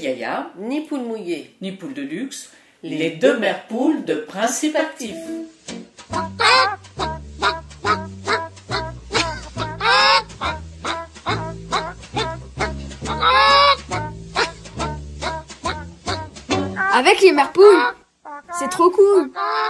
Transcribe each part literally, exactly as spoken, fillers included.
yaya, ni poule mouillée, ni poule de luxe, les, les deux mères poules de principe actif. Avec les mères poules, c'est trop cool.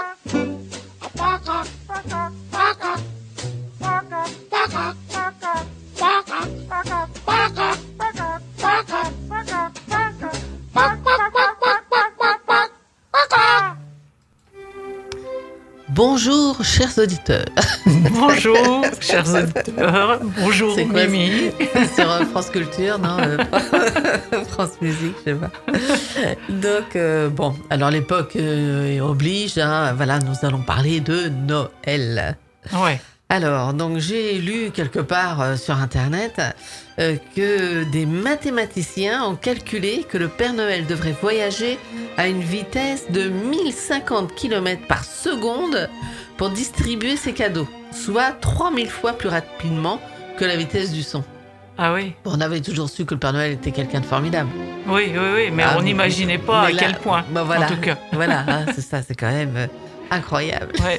Bonjour chers auditeurs. Bonjour chers auditeurs. Bonjour c'est quoi, Mimi. Sur euh, France Culture, non euh, France Musique, je sais pas. Donc euh, bon, alors l'époque euh, oblige, hein, voilà, nous allons parler de Noël. Ouais. Alors, donc j'ai lu quelque part euh, sur Internet euh, que des mathématiciens ont calculé que le Père Noël devrait voyager à une vitesse de mille cinquante kilomètres par seconde pour distribuer ses cadeaux, soit trois mille fois plus rapidement que la vitesse du son. Ah oui. Bon, on avait toujours su que le Père Noël était quelqu'un de formidable. Oui, oui, oui, mais ah, on n'imaginait pas à là, quel point, bah voilà, en tout cas. Voilà, hein, c'est ça, c'est quand même euh, incroyable. Ouais.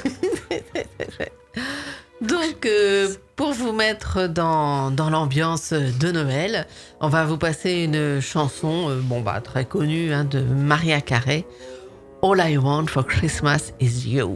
Donc, euh, pour vous mettre dans, dans l'ambiance de Noël, on va vous passer une chanson euh, bon, bah, très connue hein, de Mariah Carey, All I Want for Christmas is You.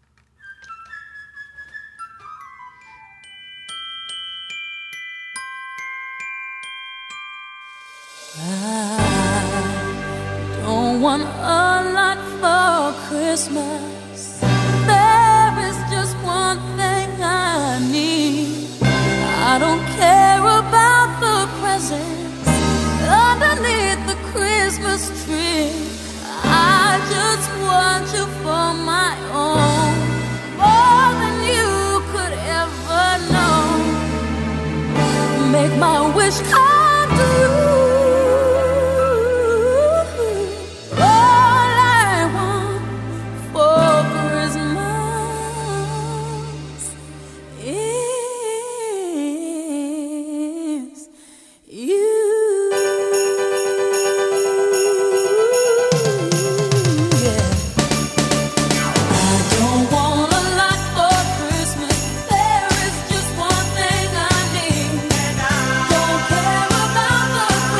I don't want a lot for Christmas. There is just one thing I need. I don't care about the presents underneath the Christmas tree. I just want you for my own, more than you could ever know. Make my wish come true. Don't care about the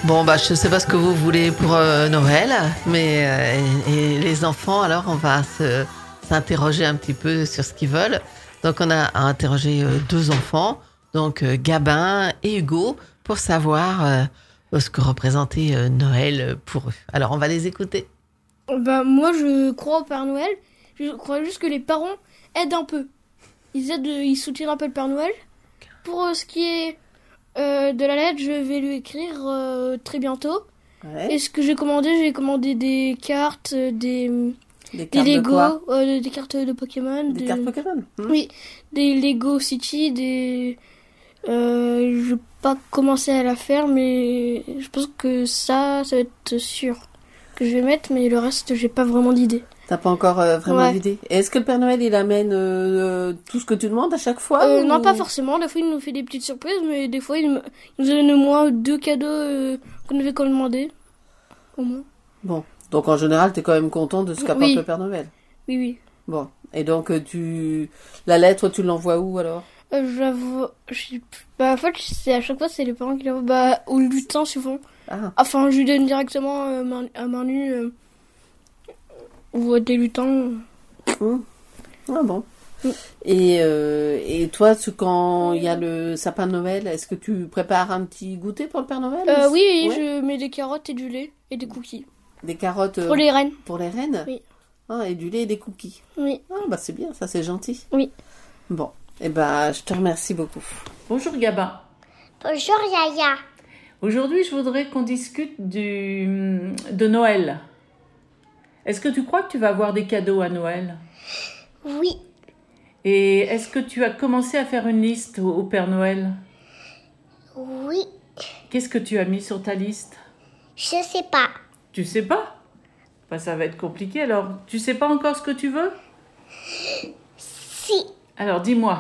Bon, bah, je ne sais pas ce que vous voulez pour euh, Noël, mais euh, et, et les enfants, alors, on va se, s'interroger un petit peu sur ce qu'ils veulent. Donc, on a interrogé euh, deux enfants, donc euh, Gabin et Hugo, pour savoir euh, ce que représentait euh, Noël pour eux. Alors, on va les écouter. Bah, moi, je crois au Père Noël. Je crois juste que les parents aident un peu. Ils aident, ils soutiennent un peu le Père Noël. Pour euh, ce qui est euh, de la lettre, je vais lui écrire euh, très bientôt. Ouais. Et ce que j'ai commandé, j'ai commandé des cartes, euh, des, Des des cartes de Lego, quoi euh, des cartes de Pokémon. Des de- cartes Pokémon. Hmm. Oui, des Lego City, des... Euh, je vais pas commencer à la faire, mais je pense que ça, ça va être sûr que je vais mettre, mais le reste, j'ai pas vraiment d'idée. T'as pas encore euh, vraiment Ouais. d'idée. Et est-ce que le Père Noël, il amène euh, euh, tout ce que tu demandes à chaque fois Euh, ou- non, pas forcément. Des fois, il nous fait des petites surprises, mais des fois, il, me... il nous donne au moins deux cadeaux euh, qu'on avait quand demandé. Au moins. Bon. Donc, en général, t'es quand même content de ce qu'apporte Oui. le Père Noël. Oui, oui. Bon. Et donc, euh, tu... La lettre, tu l'envoies où, alors? Euh, j'avoue, je sais plus. Bah, en fait, c'est à chaque fois, c'est les parents qui l'envoient. Bah, au lutin, souvent. Ah. Enfin, je lui donne directement euh, main- à main nue. Euh, ou à des lutins. Hmm. Ah bon. Mm. Et, euh, et toi, tu- quand il y a le sapin de Noël, est-ce que tu prépares un petit goûter pour le Père Noël? Euh, ou- oui, oui, Ouais. je mets des carottes et du lait et des cookies. Des carottes euh, Pour les reines. pour les reines? Oui. Ah, et du lait et des cookies. Oui. Ah, bah c'est bien, ça c'est gentil. Oui. Bon, et ben je te remercie beaucoup. Bonjour Gabin. Bonjour Yaya. Aujourd'hui, je voudrais qu'on discute du, de Noël. Est-ce que tu crois que tu vas avoir des cadeaux à Noël? Oui, Et est-ce que tu as commencé à faire une liste au, au Père Noël? oui, Qu'est-ce que tu as mis sur ta liste? je sais pas. Tu sais pas? Bah, ça va être compliqué. Alors, tu sais pas encore ce que tu veux? Si, Alors, dis-moi.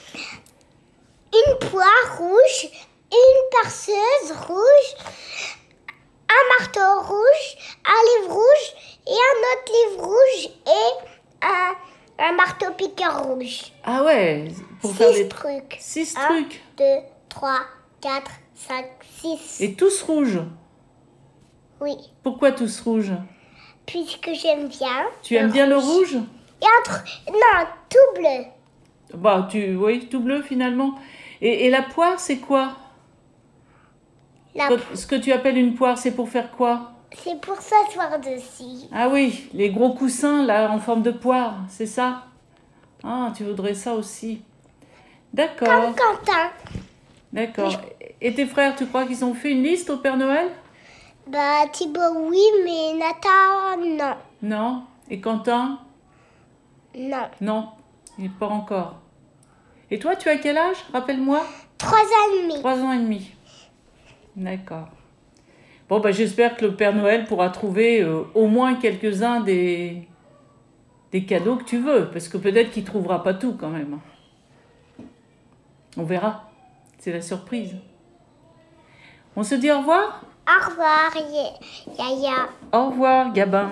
une poire rouge, une perceuse rouge, un marteau rouge, un livre rouge et un autre livre rouge et un, un marteau piqueur rouge. Ah ouais, pour faire Six des trucs. six Un, trucs. deux, trois, quatre, cinq, six. Et tous rouges. Oui, Pourquoi tous rouges? puisque j'aime bien. Tu aimes bien le rouge? Et un truc, non, tout bleu. Bah, tu, oui, tout bleu finalement. Et, et la poire, c'est quoi? La- Quand- Ce que tu appelles une poire, c'est pour faire quoi? C'est pour s'asseoir dessus. Ah oui, les gros coussins là en forme de poire, c'est ça? Ah, tu voudrais ça aussi. D'accord, Comme Quentin. d'accord. Et tes frères, tu crois qu'ils ont fait une liste au Père Noël? Bah, Thibaut, oui, mais Nathan, non. Non. Et Quentin? Non. Non, il n'est pas encore. Et toi, tu as quel âge? Rappelle-moi. Trois ans et demi. Trois ans et demi. D'accord. Bon, bah, j'espère que le Père Noël pourra trouver euh, au moins quelques-uns des... des cadeaux que tu veux, parce que peut-être qu'il ne trouvera pas tout quand même. On verra. C'est la surprise. On se dit au revoir? Au revoir, Ye- Yaya. Au revoir, Gabin.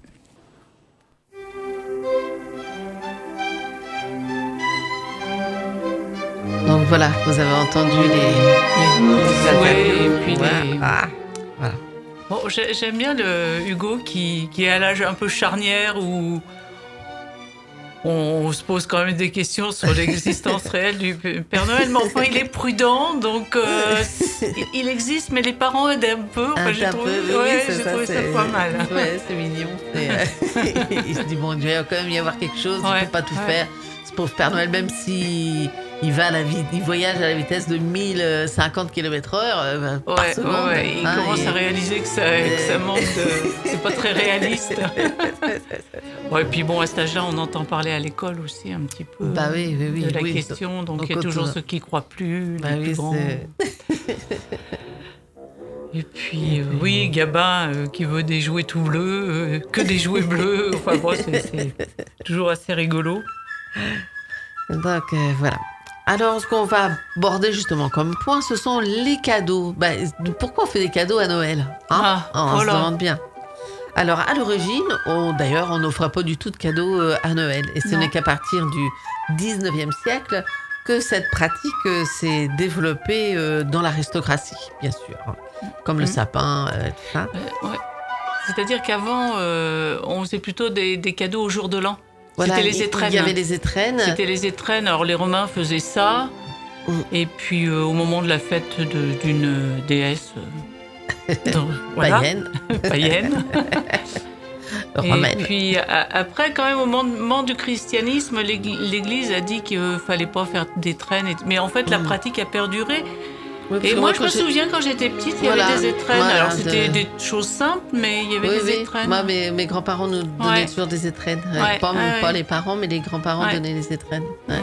Donc voilà, vous avez entendu les, Les souhaits et puis Voilà. les- Ah, voilà. Bon, j'ai- j'aime bien le Hugo qui, qui est à l'âge un peu charnière où on, on se pose quand même des questions sur l'existence réelle du Père Noël, mais enfin il est prudent, donc euh, il- il existe, mais les parents aident un peu. Enfin, Un j'ai peu, trouvé, oui, oui, ouais, c'est j'ai ça, trouvé ça c'est- pas mal. Ouais, c'est mignon. c'est, euh, il se dit, bon, il va quand même y avoir quelque chose, il Ouais, ne peut pas tout ouais. faire. Ce pauvre Père Noël, même si il va à la vi- il voyage à la vitesse de mille cinquante kilomètres heure euh, par Ouais, seconde. ouais, ouais, il hein, commence et- à réaliser que ça, que ça manque de. C'est pas très réaliste. Ouais, et puis bon, à cet âge-là, on entend parler à l'école aussi un petit peu Bah oui, oui, oui, de la oui. question. Donc Donc, il y a quand toujours on- ceux qui croient plus, Bah les oui, plus grands. c'est- Et puis, euh, oui, Gabin euh, qui veut des jouets tout bleus, euh, que des jouets bleus. Enfin bon, c'est c'est toujours assez rigolo. Donc euh, voilà. Alors, ce qu'on va aborder justement comme point, ce sont les cadeaux. Bah, pourquoi on fait des cadeaux à Noël, hein Ah, On voilà. se demande bien. Alors, à l'origine, on- d'ailleurs, on n'offrait pas du tout de cadeaux euh, à Noël. Et ce Non. n'est qu'à partir du dix-neuvième siècle que cette pratique euh, s'est développée euh, dans l'aristocratie, bien sûr. comme le Mm. sapin, euh, tout ça. Euh, ouais. C'est-à-dire qu'avant, euh, on faisait plutôt des, des cadeaux au jour de l'an. Voilà, C'était les il- étrennes. Il y avait les étrennes. C'était les étrennes. Alors les Romains faisaient ça. Mm. Et puis euh, au moment de la fête de- d'une déesse euh, dans- voilà, Païenne, païenne. romaine. Et puis a- après, quand même, au moment du christianisme, l'Église l'Église a dit qu'il ne fallait pas faire des traînes. et- Mais en fait, la Mm. pratique a perduré. Oui, parce Et que moi, je quand me j'ai- souviens quand j'étais petite, il y Voilà, avait des étrennes. voilà, Alors c'était de- des choses simples, mais il y avait Oui, des oui. étrennes. Moi, mes, mes grands-parents nous donnaient Ouais. toujours des étrennes. Ouais, Ouais, Pas, ouais, pas ouais. les parents, mais les grands-parents Ouais. donnaient les étrennes. Ouais.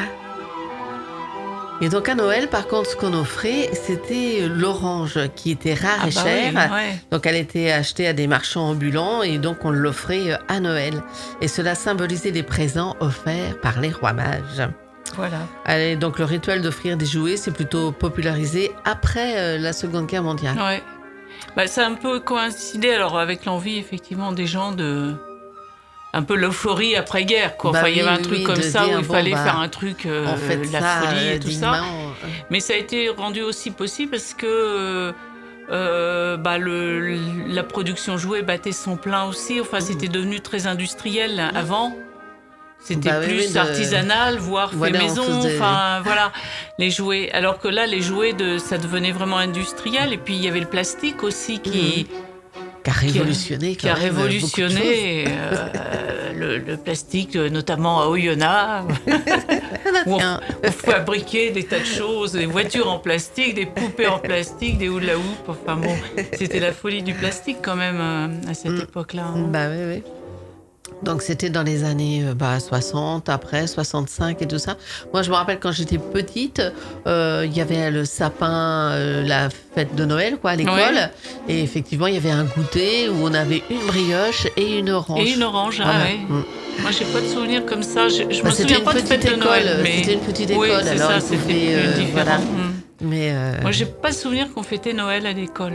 Et donc à Noël, par contre, ce qu'on offrait, c'était l'orange qui était rare Ah et bah chère. oui, ouais. Donc elle était achetée à des marchands ambulants et donc on l'offrait à Noël. Et cela symbolisait les présents offerts par les rois mages. Voilà. Allez, donc le rituel d'offrir des jouets, c'est plutôt popularisé après euh, la Seconde Guerre mondiale. Ouais. Bah, ça a un peu coïncidé alors avec l'envie effectivement des gens de un peu l'euphorie après-guerre quoi. Bah Enfin, il y oui, avait un oui, truc oui, comme de ça dire, où il bon, fallait bah, faire un truc euh, On fait de la ça folie euh, et tout dignement. ça. Mais ça a été rendu aussi possible parce que euh, bah, le, la production jouet battait son plein aussi. Enfin, c'était devenu très industriel avant. C'était Bah oui, plus oui, de- artisanal, voire fait Voilà, on maison. faisait- Enfin, voilà, les jouets. Alors que là, les jouets, de, ça devenait vraiment industriel. Et puis, il y avait le plastique aussi qui, Qui a révolutionné. qui a quand même beaucoup de choses. révolutionné euh, le, le plastique, euh, notamment à Oyonnax, où on, Tiens. on fabriquait des tas de choses, des voitures en plastique, des poupées en plastique, des hula hoop. Enfin bon, c'était la folie du plastique quand même euh, à cette Mm. époque-là. hein. Bah oui, oui. Donc c'était dans les années euh, bah, soixante, après soixante-cinq et tout ça. Moi je me rappelle quand j'étais petite, euh, il y avait le sapin, euh, la fête de Noël quoi à l'école. Ouais. Et effectivement il y avait un goûter où on avait une brioche et une orange. Et une orange, ah Voilà. ouais. Mm. Moi, j'ai pas de souvenir comme ça. Je, je Bah, me c'était souviens une pas de petite fête de école, Noël, mais c'était une petite oui, école, c'est alors ça, il c'était pouvait, plus euh, différent. voilà. Mm. Mais euh, Moi, j'ai pas souvenir qu'on fêtait Noël à l'école.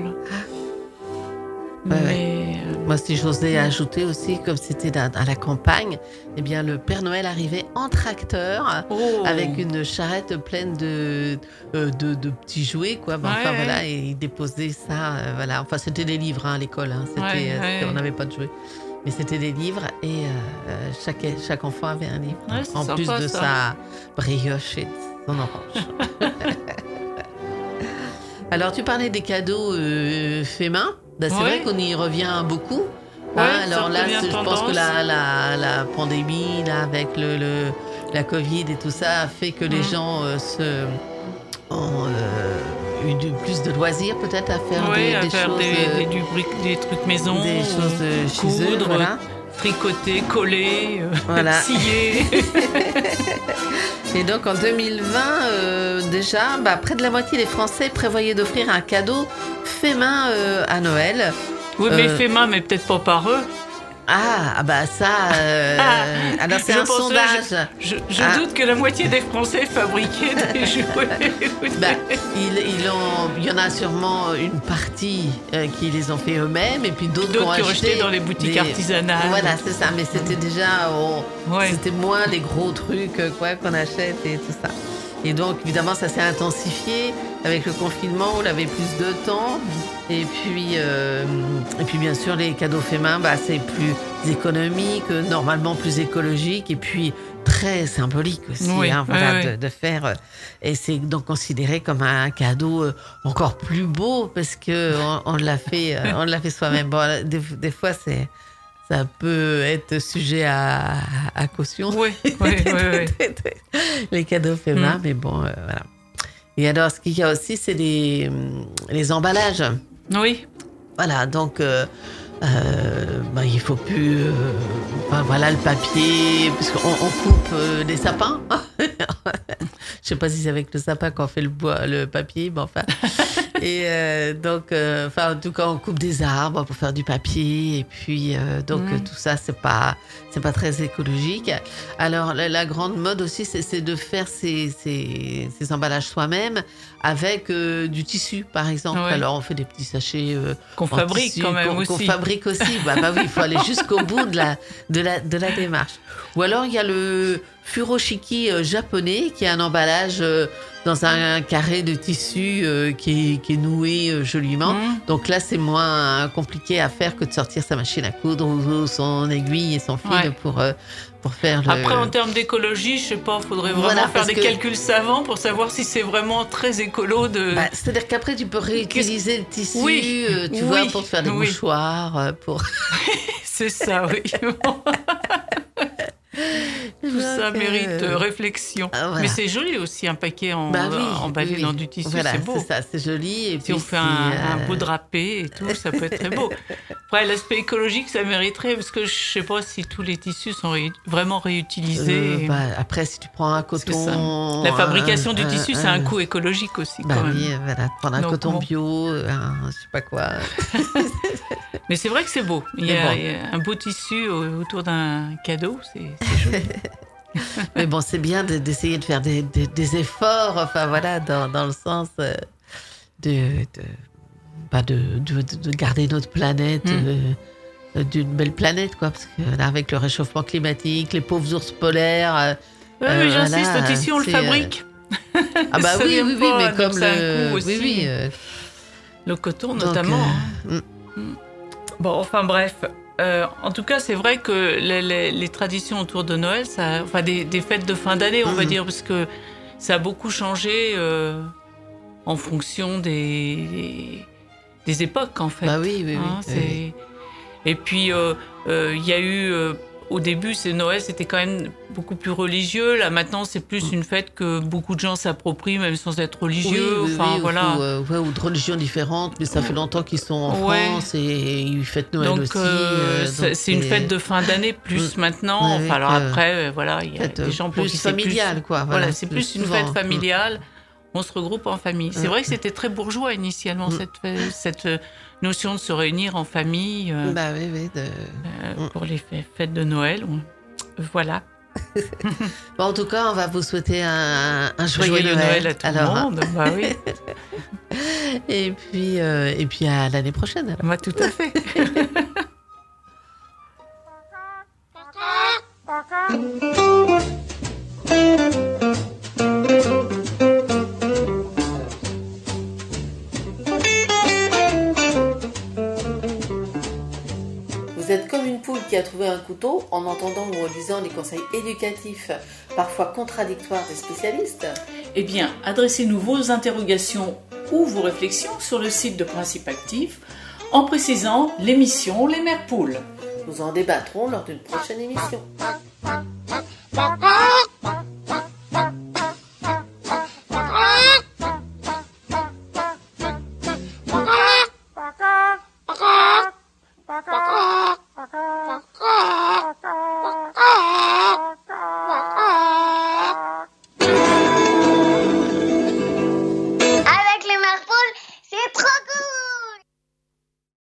Ouais, ouais. Mais euh, moi si j'osais ajouter aussi, comme c'était dans- à la campagne, eh bien le Père Noël arrivait en tracteur. oh. Avec une charrette pleine de, euh, de, de petits jouets, quoi. Ben, Ouais, enfin, ouais. voilà, et ils déposaient ça, euh, voilà. Enfin, c'était des livres hein, à l'école, hein. C'était, Ouais, euh, ouais. c'était- on n'avait pas de jouets. Mais c'était des livres et euh, euh, chaque, chaque enfant avait un livre. Ouais, c'est en sympa, plus de ça. sa brioche et de son orange. Alors, tu parlais des cadeaux euh, faits main. Ben, c'est Ouais. vrai qu'on y revient beaucoup. Ouais, Hein, ça alors là, redevient c'est- je pense tendance. que la, la, la pandémie, là, avec le, le- la Covid et tout ça, a fait que les Mm. gens euh, se, ont euh, eu du- plus de loisirs peut-être à faire Ouais, des, à des faire choses, des, euh, des, du bric- des trucs maison, des choses euh, chez eux. coudre, Voilà. tricoter, coller, euh, Voilà. scier. Et donc en deux mille vingt, euh, déjà, bah, près de la moitié des Français prévoyaient d'offrir un cadeau fait main euh, à Noël. Oui, mais Euh, fait main, mais peut-être pas par eux. Ah, ah bah ça, euh, alors c'est Je un pensais- sondage. Je, je Ah. doute que la moitié des Français fabriquaient des jouets. Bah, ils, ils ont, il y en a sûrement une partie euh, qui les ont fait eux-mêmes et puis d'autres qui ont D'autres qui ont acheté acheté dans les boutiques des- artisanales. Voilà, c'est ça. Mais c'était déjà, on- Ouais. c'était moins les gros trucs euh, quoi qu'on achète et tout ça. Et donc évidemment, ça s'est intensifié avec le confinement. On avait plus de temps. Et puis, euh, et puis bien sûr, les cadeaux faits main, bah, c'est plus économique, euh, normalement plus écologique, et puis très symbolique aussi, Oui, hein, voilà, oui, de, oui. de faire. euh, Et c'est donc considéré comme un cadeau euh, encore plus beau parce que on, on l'a fait, euh, on l'a fait soi-même. Bon, des, des fois, c'est ça peut être sujet à, à caution. Oui, oui, oui, oui. Les cadeaux faits main, Mm. mais bon, euh, voilà. Et alors, ce qu'il y a aussi, c'est les, les emballages. Oui, Voilà, donc euh, euh, bah, il faut plus. euh, enfin, voilà le papier, parce qu'on on coupe euh, des sapins. Je sais pas si c'est avec le sapin qu'on fait le bois, le papier, mais enfin. Et euh, donc, euh, enfin, en tout cas, on coupe des arbres pour faire du papier, et puis euh, donc Mm. euh, tout ça, c'est pas, c'est pas très écologique. Alors, la, la grande mode aussi, c'est, c'est de faire ces, ces, ces emballages soi-même avec euh, du tissu, par exemple. Ouais. Alors, on fait des petits sachets. euh, qu'on en fabrique tissu, quand même qu'on, qu'on aussi. fabrique aussi. Bah, bah oui, il faut aller jusqu'au bout de la, de, la, de la démarche. Ou alors, il y a le furoshiki euh, japonais, qui est un emballage euh, dans un, un carré de tissu euh, qui, est, qui est noué euh, joliment. Mmh. Donc là, c'est moins compliqué à faire que de sortir sa machine à coudre ou son aiguille et son fil Ouais. pour, euh, pour faire le... Après, en termes d'écologie, je sais pas, faudrait vraiment Voilà, faire parce des que- calculs savants pour savoir si c'est vraiment très écolo de. Bah, c'est-à-dire qu'après, tu peux réutiliser le tissu, Oui, euh, tu oui, vois, pour te faire des oui. mouchoirs, euh, pour... C'est ça, oui. Tout ça Donc, mérite euh, euh, réflexion. ah, voilà. Mais c'est joli aussi, un paquet en, Bah oui, emballé oui, dans oui. du tissu, Voilà, c'est beau. c'est ça, c'est joli. Et Si on puis fait un, c'est, un euh, beau drapé et tout, ça peut être très beau. Après, l'aspect écologique, ça mériterait, parce que je sais pas si tous les tissus sont ré- vraiment réutilisés. euh, bah, après, si tu prends un Parce que coton... ça- la fabrication un- du un- tissu, c'est un coût écologique aussi, Bah quand même. oui, voilà, prendre un Donc, coton bon. bio, un, je sais pas quoi. Mais c'est vrai que c'est beau. Il y, Mais a, bon. il y a un beau tissu au- autour d'un cadeau, c'est c'est joli. Mais bon, c'est bien de- d'essayer de faire des, des- des efforts, enfin voilà, dans, dans le sens euh, de, de, bah, de, de, de garder notre planète, Mm. euh, d'une belle planète, quoi. Parce que là, avec le réchauffement climatique, les pauvres ours polaires. euh, Ouais, Euh, mais j'insiste, voilà, le tissu, on le c'est, fabrique. ah bah Ça oui, vient oui, oui, pas, mais donc comme c'est un le, coût aussi. oui, oui, euh, Le coton, donc, notamment. euh, hein. Bon, enfin bref. Euh, en tout cas, c'est vrai que les, les- les traditions autour de Noël, ça, enfin des, des fêtes de fin d'année, on va Mhm. dire, parce que ça a beaucoup changé euh, en fonction des, des époques, en fait. bah oui, oui, oui. Hein, oui, c'est- oui. Et puis, euh, euh, il y a eu, euh, au début, c'est Noël, c'était quand même beaucoup plus religieux. Là, maintenant, c'est plus une fête que beaucoup de gens s'approprient, même sans être religieux. Oui, oui, enfin, oui, voilà. ou, euh, ouais, ou de religions différentes, mais ça fait longtemps qu'ils sont en Ouais. France et ils fêtent Noël Donc, aussi. euh, euh, c'est donc c'est une fête de fin d'année plus maintenant. Ouais, Enfin, alors avec, euh, après, euh, voilà, il y a fête, des euh, gens pour plus qui c'est familiale, quoi. Voilà, Voilà, c'est le plus une souvent. fête familiale. On se regroupe en famille. C'est Mm. vrai que c'était très bourgeois initialement, Mm. cette, fête- cette euh, notion de se réunir en famille euh, Bah oui, oui. de- euh, Mm. pour les fê- fêtes de Noël. On- Voilà. Bon, en tout cas, on va vous souhaiter un, un joyeux, Joyeux Noël, Noël. à tout Alors, le monde. Bah oui, Et puis, euh, et puis à l'année prochaine. alors. bah, tout à fait. Vous êtes comme une poule qui a trouvé un couteau en entendant ou en lisant les conseils éducatifs, parfois contradictoires des spécialistes. Eh bien, adressez-nous vos interrogations ou vos réflexions sur le site de Principe Actif en précisant l'émission Les Mères Poules. Nous en débattrons lors d'une prochaine émission. Papa